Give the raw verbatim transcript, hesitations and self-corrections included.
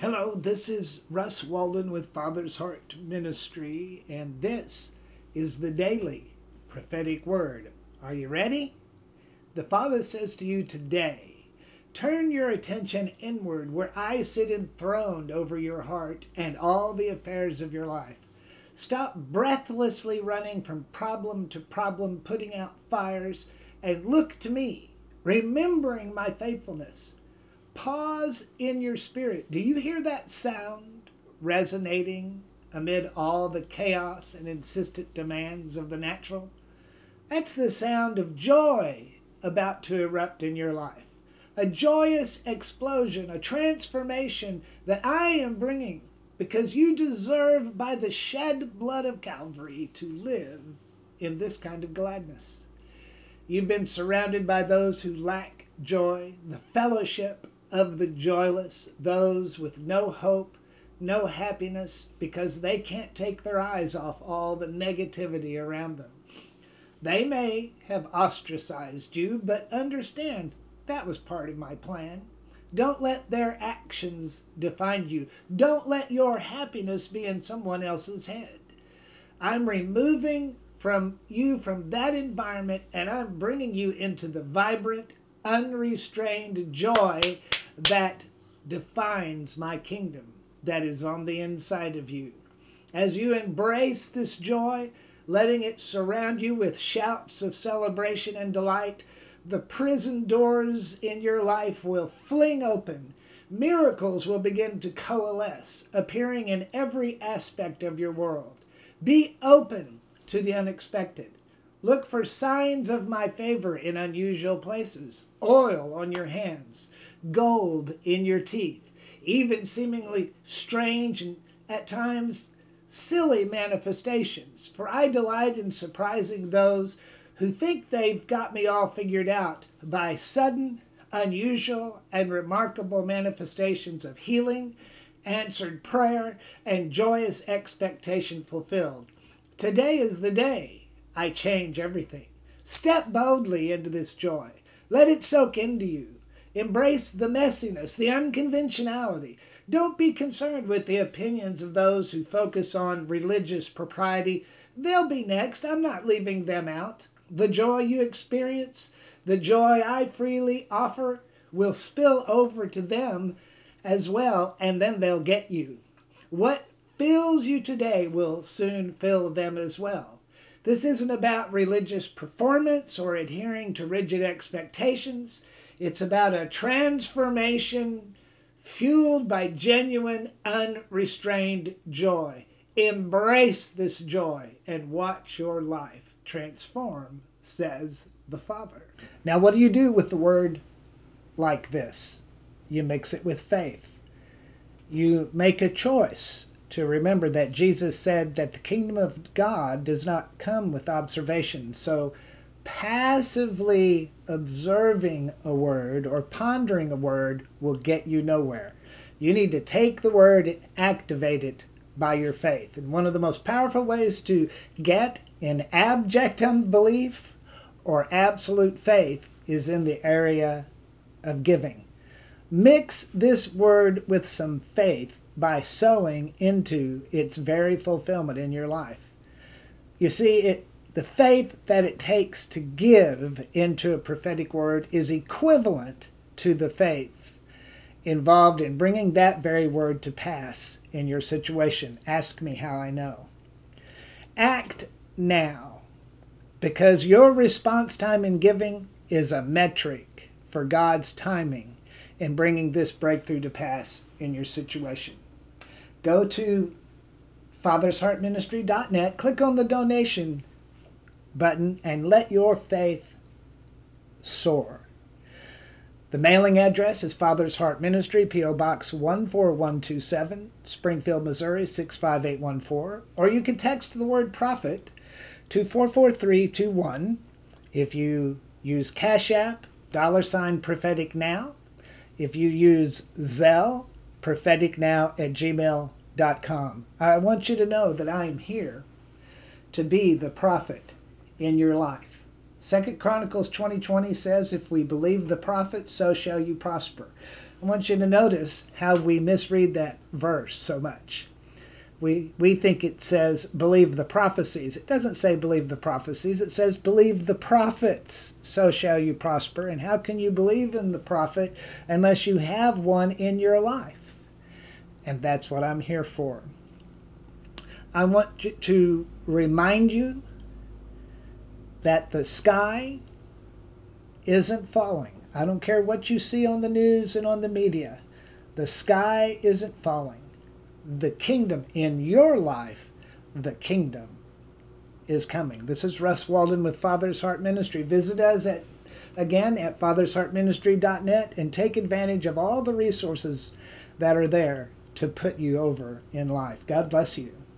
Hello, this is Russ Walden with Father's Heart Ministry, and this is the Daily Prophetic Word. Are you ready? The Father says to you today, turn your attention inward where I sit enthroned over your heart and all the affairs of your life. Stop breathlessly running from problem to problem, putting out fires, and look to me, remembering my faithfulness. Pause in your spirit. Do you hear that sound resonating amid all the chaos and insistent demands of the natural? That's the sound of joy about to erupt in your life. A joyous explosion, a transformation that I am bringing because you deserve by the shed blood of Calvary to live in this kind of gladness. You've been surrounded by those who lack joy, the fellowship of the joyless, those with no hope, no happiness, because they can't take their eyes off all the negativity around them. They may have ostracized you, but understand that was part of my plan. Don't let their actions define you. Don't let your happiness be in someone else's head. I'm removing from you from that environment, and I'm bringing you into the vibrant, unrestrained joy that defines my kingdom that is on the inside of you. As you embrace this joy, letting it surround you with shouts of celebration and delight, the prison doors in your life will fling open. Miracles will begin to coalesce, appearing in every aspect of your world. Be open to the unexpected. Look for signs of my favor in unusual places. Oil on your hands, gold in your teeth, even seemingly strange and at times silly manifestations. For I delight in surprising those who think they've got me all figured out by sudden, unusual, and remarkable manifestations of healing, answered prayer, and joyous expectation fulfilled. Today is the day I change everything. Step boldly into this joy. Let it soak into you. Embrace the messiness, the unconventionality. Don't be concerned with the opinions of those who focus on religious propriety. They'll be next. I'm not leaving them out. The joy you experience, the joy I freely offer, will spill over to them as well, and then they'll get you. What fills you today will soon fill them as well. This isn't about religious performance or adhering to rigid expectations. It's about a transformation fueled by genuine, unrestrained joy. Embrace this joy and watch your life transform, says the Father. Now, what do you do with the word like this? You mix it with faith. You make a choice to remember that Jesus said that the kingdom of God does not come with observation. So passively observing a word or pondering a word will get you nowhere. You need to take the word and activate it by your faith. And one of the most powerful ways to get in abject unbelief or absolute faith is in the area of giving. Mix this word with some faith by sowing into its very fulfillment in your life. You see, it, the faith that it takes to give into a prophetic word is equivalent to the faith involved in bringing that very word to pass in your situation. Ask me how I know. Act now, because your response time in giving is a metric for God's timing in bringing this breakthrough to pass in your situation. Go to fathers heart ministry dot net, click on the donation button, and let your faith soar. The mailing address is Father's Heart Ministry, P O Box one four one two seven, Springfield, Missouri six five eight one four, or you can text the word prophet to four four three two one. If you use Cash App, dollar sign prophetic now. If you use Zelle, propheticnow at gmail dot com. I want you to know that I am here to be the prophet in your life. Second Chronicles twenty twenty says, if we believe the prophet, so shall you prosper. I want you to notice how we misread that verse so much. We, we think it says, believe the prophecies. It doesn't say believe the prophecies. It says believe the prophets, so shall you prosper. And how can you believe in the prophet unless you have one in your life? And that's what I'm here for. I want to remind you that the sky isn't falling. I don't care what you see on the news and on the media. The sky isn't falling. The kingdom in your life, the kingdom is coming. This is Russ Walden with Father's Heart Ministry. Visit us at again at fathers heart ministry dot net and take advantage of all the resources that are there to put you over in life. God bless you.